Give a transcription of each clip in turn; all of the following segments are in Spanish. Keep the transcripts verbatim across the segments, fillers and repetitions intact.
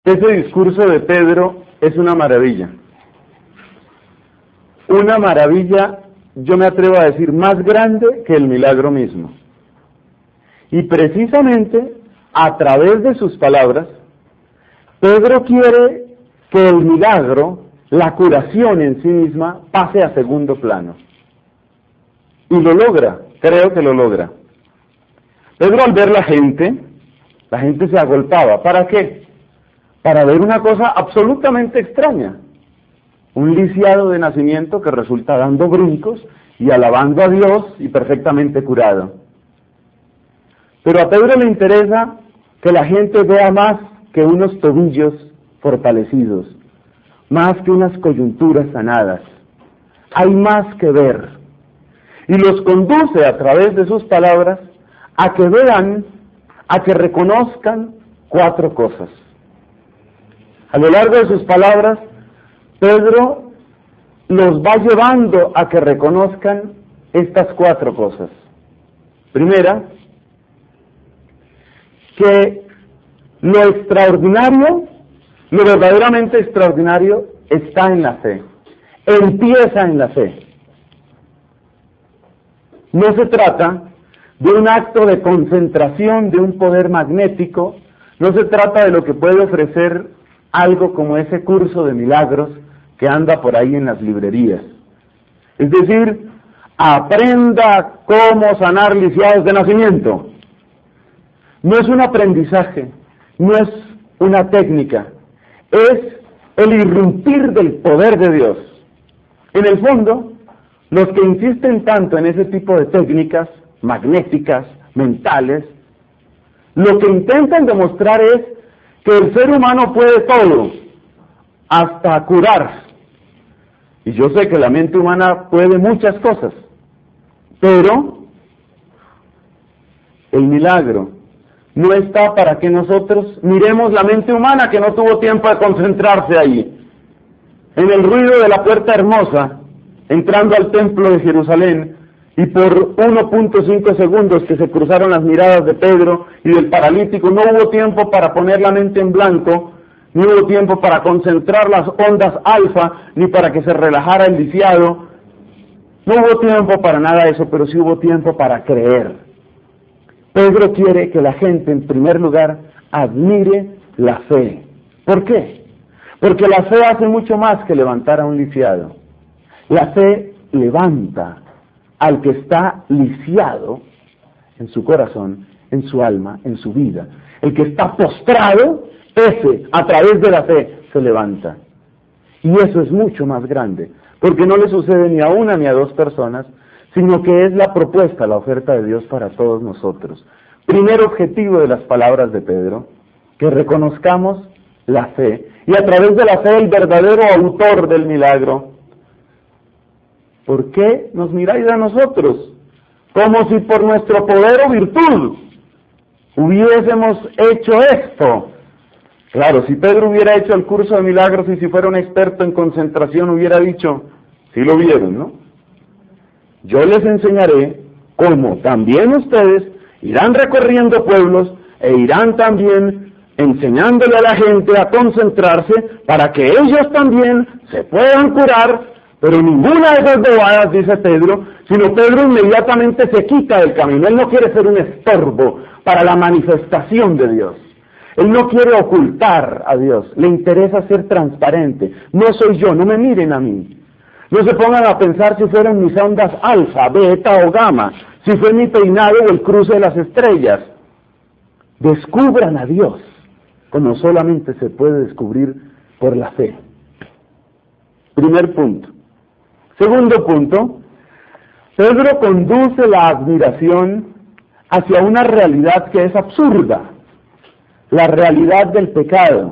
Ese discurso de Pedro es una maravilla. Una maravilla, yo me atrevo a decir, más grande que el milagro mismo. Y precisamente, a través de sus palabras, Pedro quiere que el milagro, la curación en sí misma, pase a segundo plano. Y lo logra, creo que lo logra. Pedro, al ver la gente, la gente se agolpaba. ¿Para qué? Para ver una cosa absolutamente extraña. Un lisiado de nacimiento que resulta dando brincos y alabando a Dios y perfectamente curado. Pero a Pedro le interesa que la gente vea más que unos tobillos fortalecidos, más que unas coyunturas sanadas. Hay más que ver. Y los conduce a través de sus palabras a que vean, a que reconozcan cuatro cosas. A lo largo de sus palabras, Pedro los va llevando a que reconozcan estas cuatro cosas. Primera, que lo extraordinario, lo verdaderamente extraordinario, está en la fe. Empieza en la fe. No se trata de un acto de concentración de un poder magnético, no se trata de lo que puede ofrecer algo como ese curso de milagros que anda por ahí en las librerías. Es decir, aprenda cómo sanar lisiados de nacimiento. No es un aprendizaje, no es una técnica, es el irrumpir del poder de Dios. En el fondo, los que insisten tanto en ese tipo de técnicas magnéticas, mentales, lo que intentan demostrar es que el ser humano puede todo, hasta curar. Y yo sé que la mente humana puede muchas cosas, pero el milagro no está para que nosotros miremos la mente humana que no tuvo tiempo de concentrarse ahí. En el ruido de la puerta hermosa, entrando al templo de Jerusalén, y por uno punto cinco segundos que se cruzaron las miradas de Pedro y del paralítico, no hubo tiempo para poner la mente en blanco, ni hubo tiempo para concentrar las ondas alfa, ni para que se relajara el lisiado. No hubo tiempo para nada de eso, pero sí hubo tiempo para creer. Pedro quiere que la gente, en primer lugar, admire la fe. ¿Por qué? Porque la fe hace mucho más que levantar a un lisiado. La fe levanta al que está lisiado en su corazón, en su alma, en su vida. El que está postrado, ese, a través de la fe, se levanta. Y eso es mucho más grande, porque no le sucede ni a una ni a dos personas, sino que es la propuesta, la oferta de Dios para todos nosotros. Primer objetivo de las palabras de Pedro, que reconozcamos la fe, y a través de la fe el verdadero autor del milagro. ¿Por qué nos miráis a nosotros? Como si por nuestro poder o virtud hubiésemos hecho esto. Claro, si Pedro hubiera hecho el curso de milagros y si fuera un experto en concentración hubiera dicho, sí lo vieron, ¿no? Yo les enseñaré cómo también ustedes irán recorriendo pueblos e irán también enseñándole a la gente a concentrarse para que ellos también se puedan curar. Pero ninguna de esas bobadas, dice Pedro, sino Pedro inmediatamente se quita del camino. Él no quiere ser un estorbo para la manifestación de Dios. Él no quiere ocultar a Dios, le interesa ser transparente. No soy yo, no me miren a mí. No se pongan a pensar si fueron mis ondas alfa, beta o gamma, si fue mi peinado o el cruce de las estrellas. Descubran a Dios, como solamente se puede descubrir por la fe. Primer punto. Segundo punto, Pedro conduce la admiración hacia una realidad que es absurda, la realidad del pecado.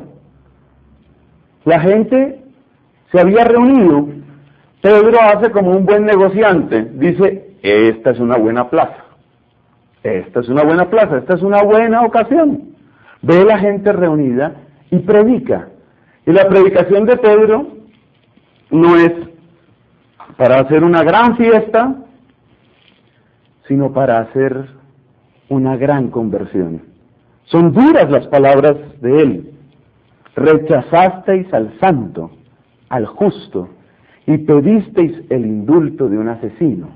La gente se había reunido, Pedro hace como un buen negociante, dice, esta es una buena plaza, esta es una buena plaza, esta es una buena ocasión. Ve la gente reunida y predica. Y la predicación de Pedro no es para hacer una gran fiesta, sino para hacer una gran conversión. Son duras las palabras de él. rechazasteis al santo, al justo, y pedisteis el indulto de un asesino.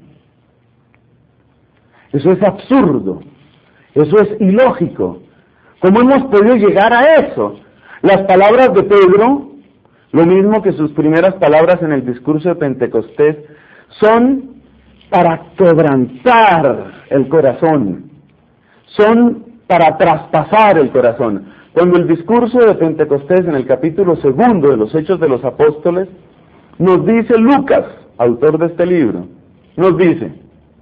Eso es absurdo, eso es ilógico. ¿Cómo hemos podido llegar a eso? Las palabras de Pedro, lo mismo que sus primeras palabras en el discurso de Pentecostés, son para quebrantar el corazón, son para traspasar el corazón. Cuando el discurso de Pentecostés en el capítulo segundo de los Hechos de los Apóstoles, nos dice Lucas, autor de este libro, nos dice,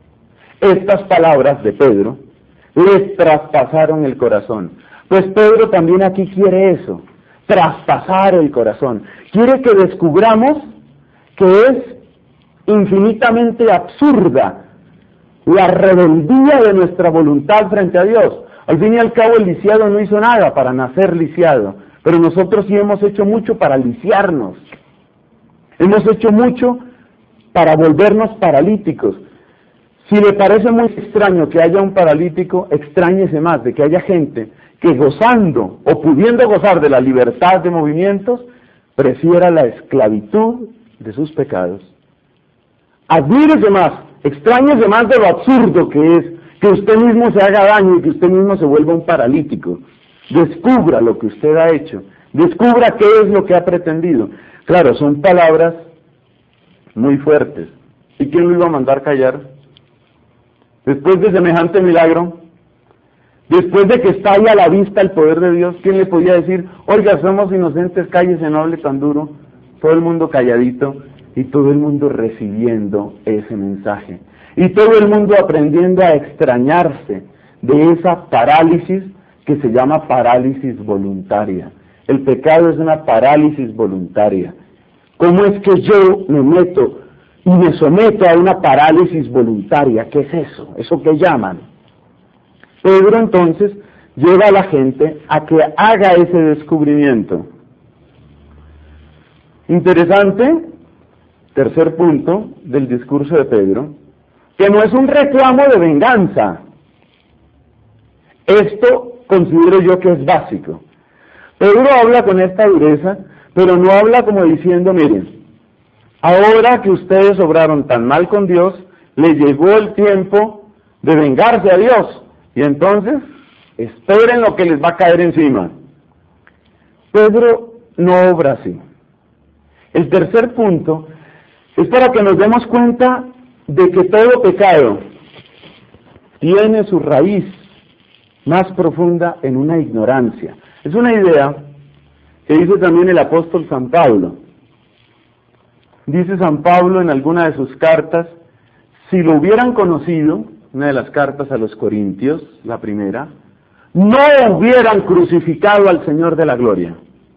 estas palabras de Pedro les traspasaron el corazón. Pues Pedro también aquí quiere eso, traspasar el corazón. Quiere que descubramos que es infinitamente absurda la rebeldía de nuestra voluntad frente a Dios. Al fin y al cabo el lisiado no hizo nada para nacer lisiado, pero nosotros sí hemos hecho mucho para lisiarnos. Hemos hecho mucho para volvernos paralíticos. Si le parece muy extraño que haya un paralítico, extrañese más de que haya gente que gozando o pudiendo gozar de la libertad de movimientos, prefiera la esclavitud de sus pecados. Admírese más, extrañese más de lo absurdo que es que usted mismo se haga daño y que usted mismo se vuelva un paralítico. Descubra lo que usted ha hecho, descubra qué es lo que ha pretendido. Claro, son palabras muy fuertes. ¿Y quién lo iba a mandar callar? Después de semejante milagro, después de que está ahí a la vista el poder de Dios, ¿quién le podía decir, oiga, somos inocentes, cállese, no hable tan duro? Todo el mundo calladito y todo el mundo recibiendo ese mensaje. Y todo el mundo aprendiendo a extrañarse de esa parálisis que se llama parálisis voluntaria. El pecado es una parálisis voluntaria. ¿Cómo es que yo me meto y me someto a una parálisis voluntaria? ¿Qué es eso? ¿Eso qué llaman? Pedro entonces lleva a la gente a que haga ese descubrimiento. Interesante, tercer punto del discurso de Pedro, que no es un reclamo de venganza. Esto considero yo que es básico. Pedro habla con esta dureza, pero no habla como diciendo, miren, ahora que ustedes obraron tan mal con Dios, les llegó el tiempo de vengarse a Dios, y entonces esperen lo que les va a caer encima. Pedro no obra así. El tercer punto es para que nos demos cuenta de que todo pecado tiene su raíz más profunda en una ignorancia. Es una idea que dice también el apóstol San Pablo. Dice San Pablo en alguna de sus cartas, si lo hubieran conocido, una de las cartas a los Corintios, la primera, no hubieran crucificado al Señor de la gloria.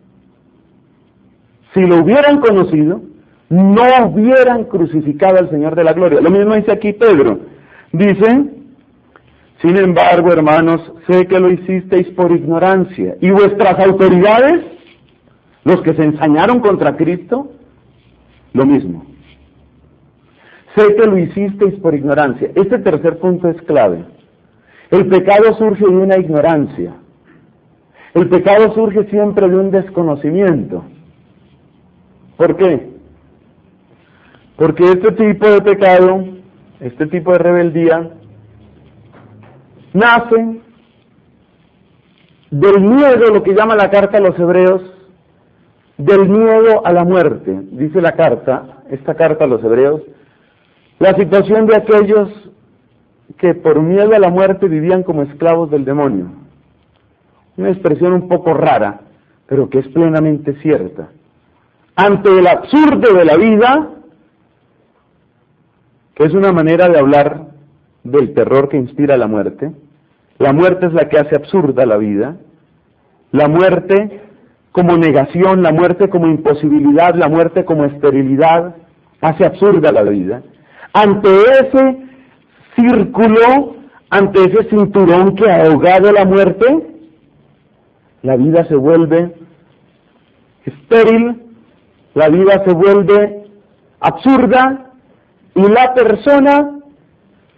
Si lo hubieran conocido, no hubieran crucificado al Señor de la gloria. Lo mismo dice aquí Pedro. Dice, sin embargo, hermanos, sé que lo hicisteis por ignorancia. Y vuestras autoridades, los que se ensañaron contra Cristo, lo mismo. Sé que lo hicisteis por ignorancia. Este tercer punto es clave. El pecado surge de una ignorancia. El pecado surge siempre de un desconocimiento. ¿Por qué? Porque este tipo de pecado, este tipo de rebeldía, nace del miedo, lo que llama la carta a los hebreos, del miedo a la muerte. Dice la carta, esta carta a los hebreos, la situación de aquellos que por miedo a la muerte vivían como esclavos del demonio. Una expresión un poco rara, pero que es plenamente cierta. Ante el absurdo de la vida, que es una manera de hablar del terror que inspira la muerte, la muerte es la que hace absurda la vida, la muerte como negación, la muerte como imposibilidad, la muerte como esterilidad, hace absurda la vida. Ante ese círculo, ante ese cinturón que ha ahogado la muerte, la vida se vuelve estéril, la vida se vuelve absurda, y la persona,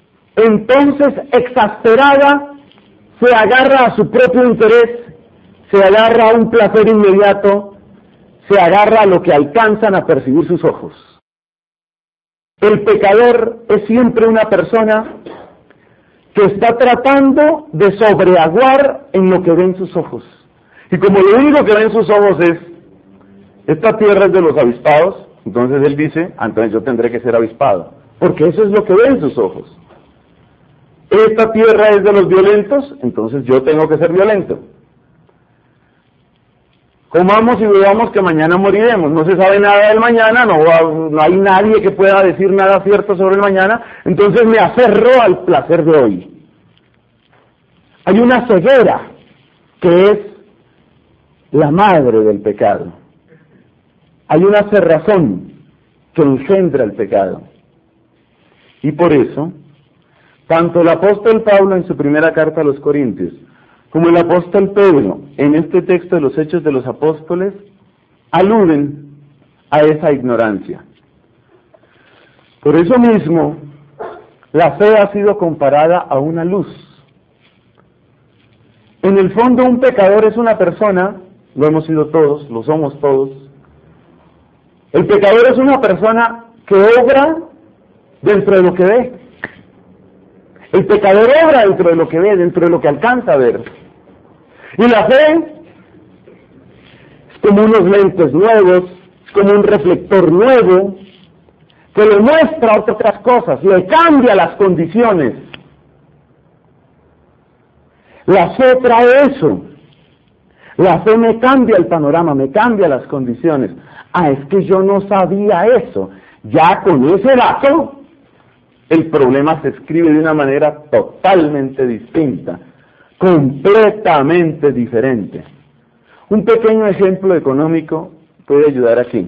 entonces exasperada, se agarra a su propio interés, se agarra a un placer inmediato, se agarra a lo que alcanzan a percibir sus ojos. El pecador es siempre una persona que está tratando de sobreaguar en lo que ven sus ojos. Y como lo único que ven sus ojos es, esta tierra es de los avispados, entonces él dice, ah, entonces yo tendré que ser avispado, porque eso es lo que ven sus ojos. Esta tierra es de los violentos, entonces yo tengo que ser violento. Comamos y bebamos que mañana moriremos, no se sabe nada del mañana, no, no hay nadie que pueda decir nada cierto sobre el mañana, entonces me aferro al placer de hoy. Hay una ceguera que es la madre del pecado. Hay una cerrazón que engendra el pecado. Y por eso, tanto el apóstol Pablo en su primera carta a los Corintios, como el apóstol Pedro en este texto de los Hechos de los Apóstoles, aluden a esa ignorancia. Por eso mismo, la fe ha sido comparada a una luz. En el fondo, un pecador es una persona, lo hemos sido todos, lo somos todos. El pecador es una persona que obra dentro de lo que ve. El pecador obra dentro de lo que ve, dentro de lo que alcanza a ver. Y la fe es como unos lentes nuevos, es como un reflector nuevo, que le muestra otras cosas, le cambia las condiciones. La fe trae eso. La fe me cambia el panorama, me cambia las condiciones. Ah, es que yo no sabía eso. Ya con ese dato, el problema se escribe de una manera totalmente distinta, completamente diferente. Un pequeño ejemplo económico puede ayudar aquí.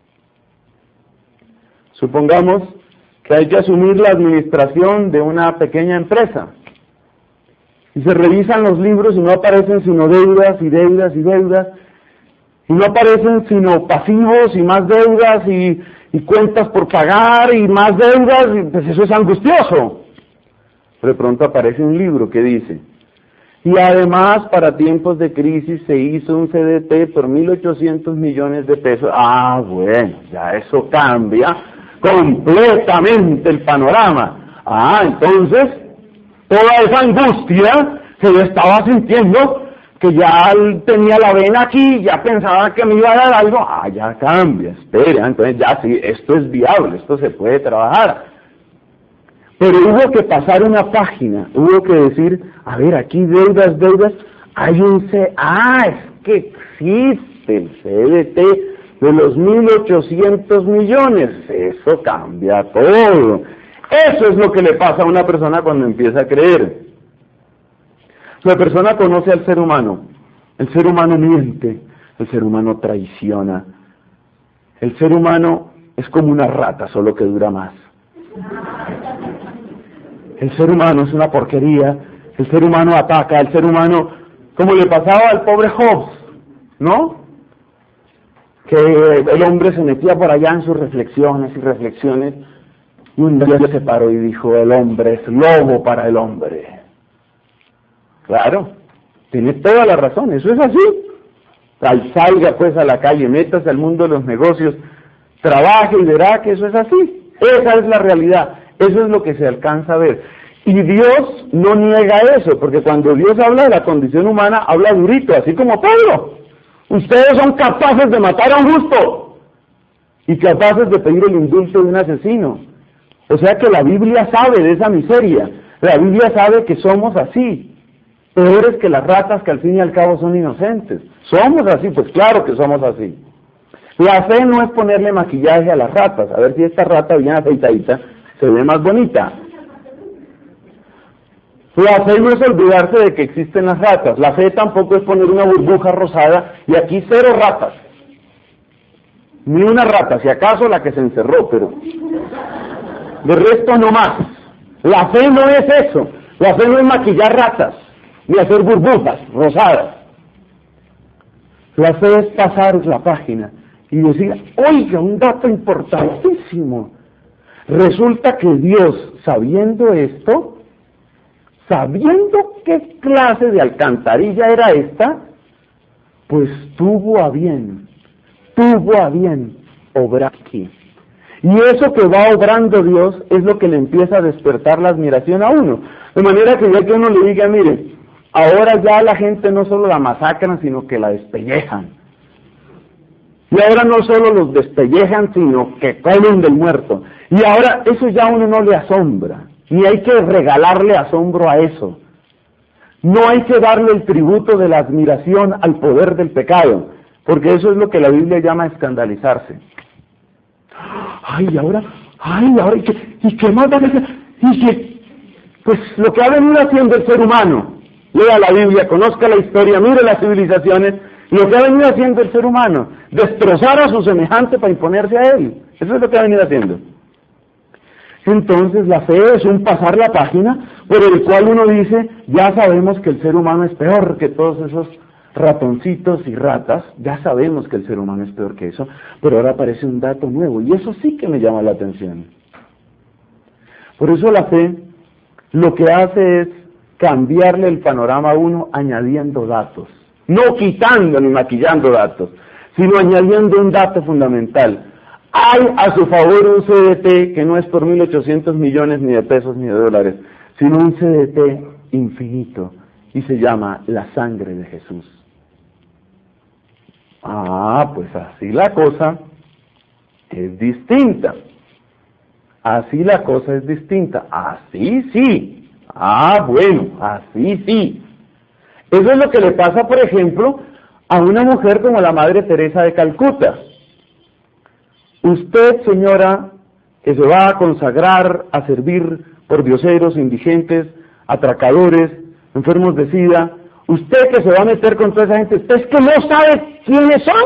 Supongamos que hay que asumir la administración de una pequeña empresa. Y se revisan los libros y no aparecen sino deudas y deudas y deudas. Y no aparecen sino pasivos y más deudas y, y cuentas por pagar y más deudas. Y pues eso es angustioso. Pero de pronto aparece un libro que dice, y además para tiempos de crisis se hizo un C D T por mil ochocientos millones de pesos. Ah, bueno, ya eso cambia completamente el panorama. Ah, entonces, toda esa angustia que yo estaba sintiendo, que ya tenía la vena aquí, ya pensaba que me iba a dar algo, ah, ya cambia, espera, entonces ya sí, esto es viable, esto se puede trabajar. Pero hubo que pasar una página, hubo que decir, a ver, aquí deudas, deudas, hay un C, ah, es que existe el C D T de los mil ochocientos millones, eso cambia todo. Eso es lo que le pasa a una persona cuando empieza a creer. La persona conoce al ser humano, el ser humano miente, el ser humano traiciona, el ser humano es como una rata, solo que dura más. El ser humano es una porquería, el ser humano ataca, el ser humano, como le pasaba al pobre Job, ¿no? Que el hombre se metía por allá en sus reflexiones y reflexiones, y un día se paró y dijo, el hombre es lobo para el hombre. Claro, tiene toda la razón, eso es así. Al salga pues a la calle, métase al mundo de los negocios, trabaje y verá que eso es así. Esa es la realidad. Eso es lo que se alcanza a ver. Y Dios no niega eso, porque cuando Dios habla de la condición humana, habla durito, así como Pedro. Ustedes son capaces de matar a un justo y capaces de pedir el indulto de un asesino. O sea que la Biblia sabe de esa miseria. La Biblia sabe que somos así. Peores que las ratas que al fin y al cabo son inocentes. ¿Somos así? Pues claro que somos así. La fe no es ponerle maquillaje a las ratas, a ver si esta rata bien afeitadita se ve más bonita. La fe no es olvidarse de que existen las ratas. La fe tampoco es poner una burbuja rosada y aquí cero ratas. Ni una rata, si acaso la que se encerró, pero de resto no más. La fe no es eso. La fe no es maquillar ratas, ni hacer burbujas rosadas. La fe es pasar la página y decir, oiga, un dato importantísimo. Resulta que Dios, sabiendo esto, sabiendo qué clase de alcantarilla era esta, pues tuvo a bien, tuvo a bien obrar aquí. Y eso que va obrando Dios es lo que le empieza a despertar la admiración a uno. De manera que ya que uno le diga, mire, ahora ya la gente no solo la masacran, sino que la despellejan. Y ahora no solo los despellejan, sino que comen del muerto. Y ahora eso ya a uno no le asombra. Ni hay que regalarle asombro a eso. No hay que darle el tributo de la admiración al poder del pecado, porque eso es lo que la Biblia llama escandalizarse. Ay, ahora, ay, ahora, ¿y qué, y qué más van a hacer? Y que, pues lo que ha venido haciendo el ser humano, lea la Biblia, conozca la historia, mire las civilizaciones, lo que ha venido haciendo el ser humano, destrozar a su semejante para imponerse a él. Eso es lo que ha venido haciendo. Entonces la fe es un pasar la página por el cual uno dice, ya sabemos que el ser humano es peor que todos esos ratoncitos y ratas, ya sabemos que el ser humano es peor que eso, pero ahora aparece un dato nuevo y eso sí que me llama la atención. Por eso la fe lo que hace es cambiarle el panorama a uno añadiendo datos, no quitando ni maquillando datos, sino añadiendo un dato fundamental. Hay a su favor un C D T que no es por mil ochocientos millones ni de pesos ni de dólares, sino un C D T infinito y se llama la sangre de Jesús. Ah, pues así la cosa es distinta. Así la cosa es distinta. Así sí. Ah, bueno, así sí. Eso es lo que le pasa, por ejemplo, a una mujer como la Madre Teresa de Calcuta. Usted, señora, que se va a consagrar a servir por dioseros, indigentes, atracadores, enfermos de sida, usted que se va a meter con toda esa gente, ¿usted es que no sabe quiénes son?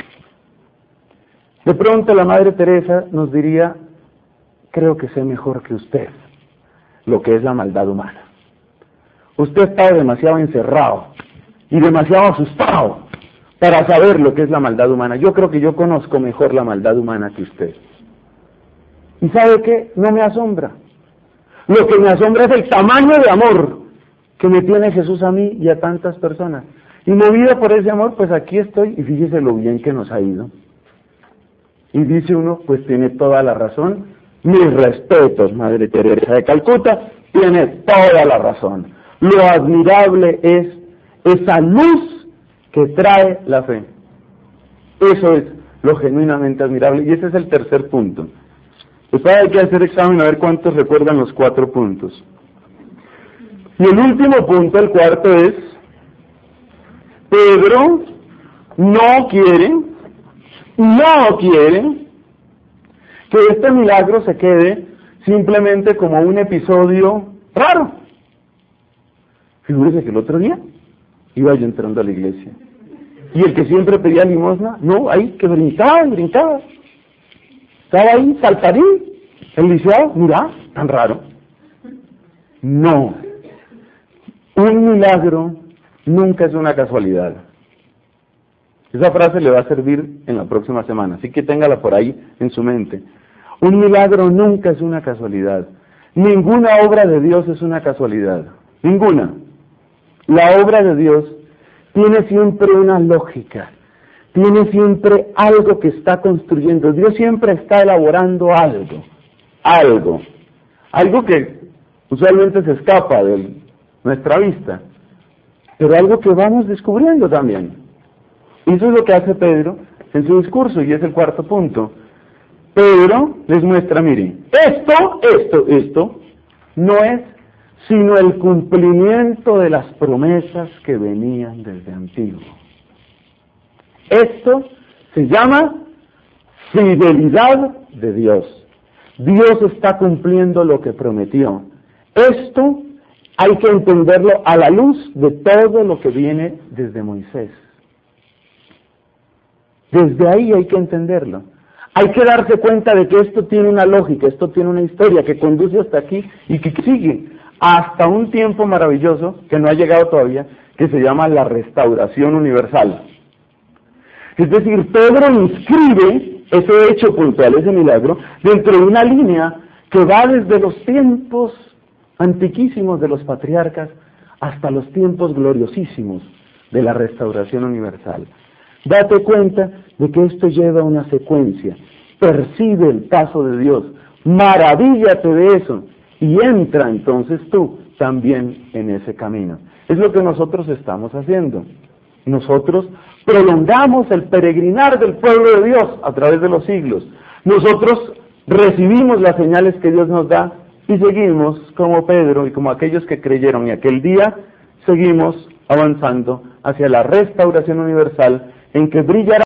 De pronto la Madre Teresa nos diría, creo que sé mejor que usted lo que es la maldad humana. Usted está demasiado encerrado y demasiado asustado para saber lo que es la maldad humana. Yo creo que yo conozco mejor la maldad humana que usted. ¿Y sabe qué? No me asombra. Lo que me asombra es el tamaño de amor que me tiene Jesús a mí y a tantas personas. Y movido por ese amor, pues aquí estoy, y fíjese lo bien que nos ha ido. Y dice uno, pues tiene toda la razón. Mis respetos, Madre Teresa de Calcuta, tiene toda la razón. Lo admirable es esa luz que trae la fe. Eso es lo genuinamente admirable, y ese es el tercer punto. Después hay que hacer examen a ver cuántos recuerdan los cuatro puntos. Y el último punto, el cuarto, es Pedro no quiere, no quiere que este milagro se quede simplemente como un episodio raro. Figúrese que el otro día iba yo entrando a la iglesia y el que siempre pedía limosna, no, ahí que brincaba y brincaba, estaba ahí saltarín, el lisiado, mira, tan raro. No, un milagro nunca es una casualidad. Esa frase le va a servir en la próxima semana, así que téngala por ahí en su mente. Un milagro nunca es una casualidad. Ninguna obra de Dios es una casualidad, ninguna. La obra de Dios tiene siempre una lógica, tiene siempre algo que está construyendo. Dios siempre está elaborando algo, algo, algo que usualmente se escapa de nuestra vista, pero algo que vamos descubriendo también. Y eso es lo que hace Pedro en su discurso, y es el cuarto punto. Pedro les muestra, miren, esto, esto, esto, no es sino el cumplimiento de las promesas que venían desde antiguo. Esto se llama fidelidad de Dios. Dios está cumpliendo lo que prometió. Esto hay que entenderlo a la luz de todo lo que viene desde Moisés. Desde ahí hay que entenderlo. Hay que darse cuenta de que esto tiene una lógica, esto tiene una historia que conduce hasta aquí y que sigue hasta un tiempo maravilloso que no ha llegado todavía, que se llama la restauración universal. Es decir, Pedro inscribe ese hecho puntual, ese milagro, dentro de una línea que va desde los tiempos antiquísimos de los patriarcas hasta los tiempos gloriosísimos de la restauración universal. Date cuenta de que esto lleva una secuencia. Percibe el paso de Dios, maravíllate de eso y entra entonces tú también en ese camino. Es lo que nosotros estamos haciendo. Nosotros prolongamos el peregrinar del pueblo de Dios a través de los siglos. Nosotros recibimos las señales que Dios nos da y seguimos como Pedro y como aquellos que creyeron y aquel día seguimos avanzando hacia la restauración universal en que brillará